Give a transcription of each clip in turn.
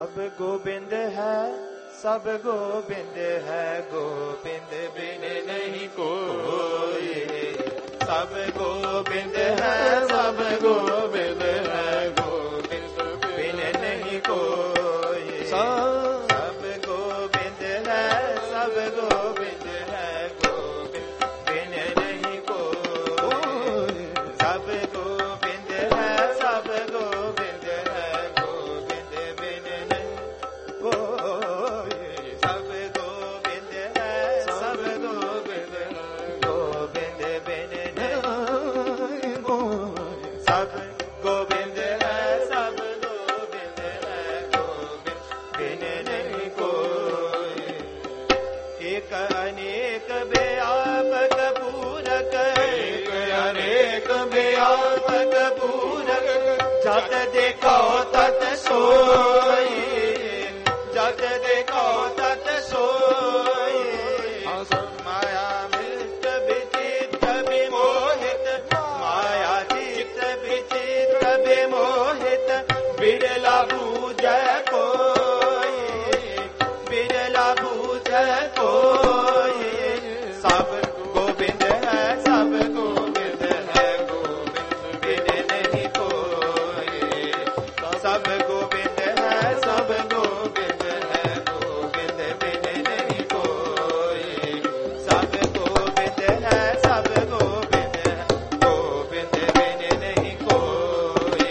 सब गोविंद है, सब गोविंद है, गोविंद बिन नहीं कोई। सब गोविंद है, सब गोविंद है, गोविंद बिन नहीं कोई। सब गोविंद है, सब गोविंद है, गोविंद बिन नहीं कोई। सब गोविंद है, सब गोविंद है, गोविंद बिन नहीं कोई। सब गोविंद है, सब गोविंद है, गोविंद बिन नहीं कोई। सब गोविंद है, सब गोविंद है, गोविंद बिन नहीं कोई। एक अनेक व्यापक पूरक, एक अनेक व्यापक पूरक, जत देखो तत सोई, जत देखो तत सोई। माया मित विचित्र विमोहित, माया चित विचित्र विमोहित, बिरला बूझै कोई, बिरला बूझै कोई। सब गोविंद है, सब गोविंद है, गोविंद बिन नहीं कोई। सब गोविंद है, सब गोविंद है, गोविंद बिन नहीं कोई। सब गोविंद है, सब गोविंद है, गोविंद बिन नहीं कोई।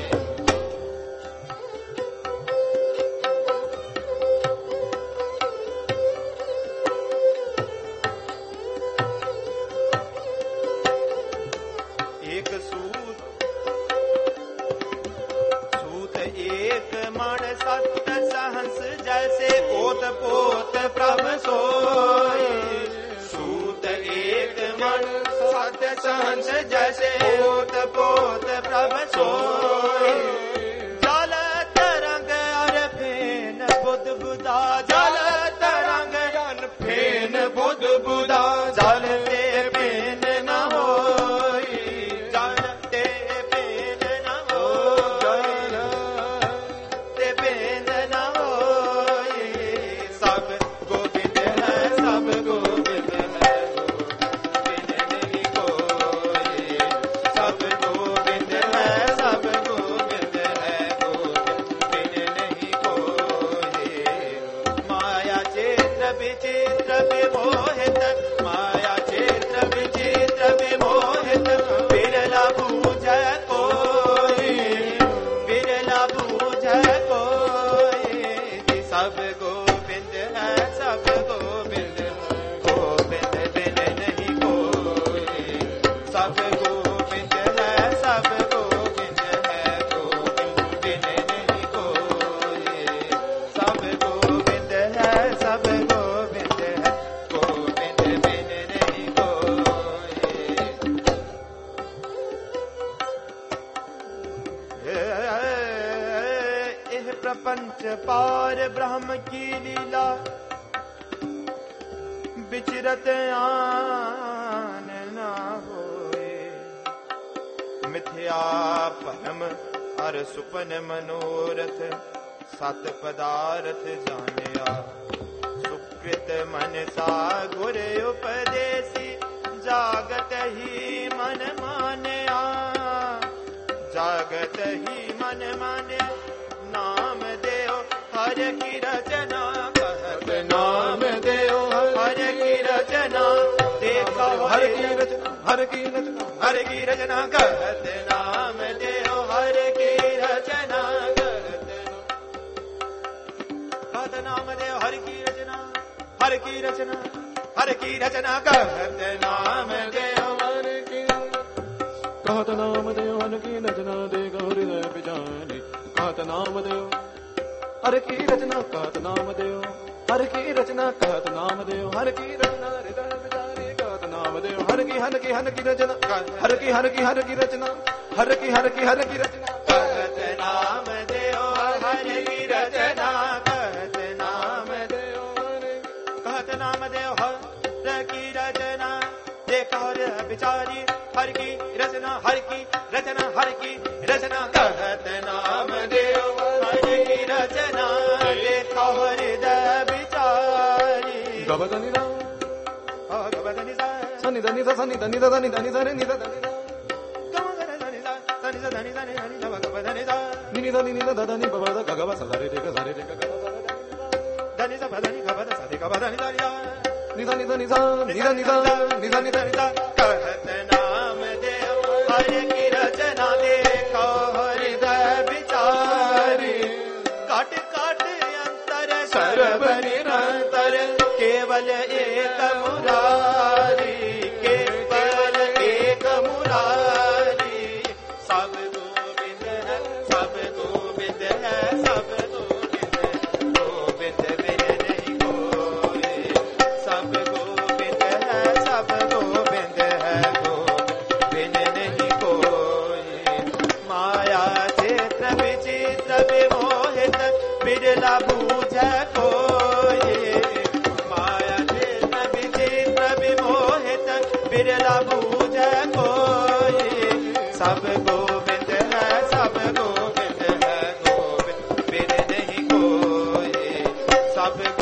एक सूत, सूत एक मण सत सहंस, जैसे पोत पोत प्रभ सोई। सूत एक मण सत सहंस, जैसे पोत पोत प्रभ सोई। जल तरंग अर फेन बुध बुधा, जल तरंग अर फेन बुध बुधा, जल ते फेन न होई, जल ते फेन न होई, ते फेन न होई। सब गोविंद है, सब गोविंद है, गोविंद बिन नहीं कोई। सब गोविंद है, सब गोविंद है, गोविंद बिन नहीं कोई। माया चित्र विचित्र विमोहित, माया चित्र विचित्र विमोहित, बिरला बूझै कोई, बिरला बूझै कोई। सब गोविंद है, सब गोविंद है, गोविंद बिन नहीं कोई। सब गोविंद है, सब गोविंद है, गोविंद बिन नहीं कोई। सब गोविंद है, सब गोविंद है, गोविंद बिन नहीं कोई। यह प्रपंच पार ब्रह्म की लीला, विचरत आन न होए। मिथ्या परम अर सुपन मनोरथ, सत पदार्थ जानिया। सुकृत मनसा गुर उपदेसी, जागत ही मन मानया, जागत ही मन माने। नाम देव हर की रचना, कहत नाम देव हर की रचना। देखो हर की रचना, हर की रचना, हर की रचना, कहत नाम देव हर की रचना, कहत नाम देव हर की रचना, हर की रचना, हर की रचना, कहत नाम देव हर की, कहत नाम देव हर की रचना, देख हृदय बिजानी। कहत नाम देव हर की रचना, कहत नाम देव हर की रचना, कहत नाम देव हर की रचना, हृदय बिजानी। कहत नाम देव हर की रचना, हर की हर की रचना, हर की हर की रचना, कहत नाम देव हर की रचना, कहत नाम देव हर, कहत नाम देव हर की रचना। देखा और विचारी हर की रचना, हर की रचना, हर की रचना, कहत नाम देव हर की रचना। हृदय विचारी गबधनि दा गबधनि सा सनि धनि सा सनि धनि दा धनि धनि सा रे नि दा धनि दा गबधनि सा धनि सा धनि धनि धनि सा गबधनि सा नि दा नि दा धनि ब दा ग ग सा रे रे ग सा रे रे ग ग धनि सा धनि गबध सा रे गबधनि सा नि दा नि दा नि सा नि दा नि दा नि दा नि दा नि दा कहत नाम देव हरि की रचना देखो हृदय विचारी काट काट अंतर सर्व निरंतर केवल एक मुरारी केवल एक मुरारी सब गोविंद है सब गोविंद है सब गोविंद गोविंद बिन नहीं कोई सब गोविंद है सब गोविंद है गोविंद बिन नहीं कोई माया चित्र विचित्र विमोहित बिरला बूझ कोई माया चित्र विचित्र विमोहित बिरला बूझ कोई सब गोविंद है सब गोविंद है गोविंद बिन नहीं कोई सब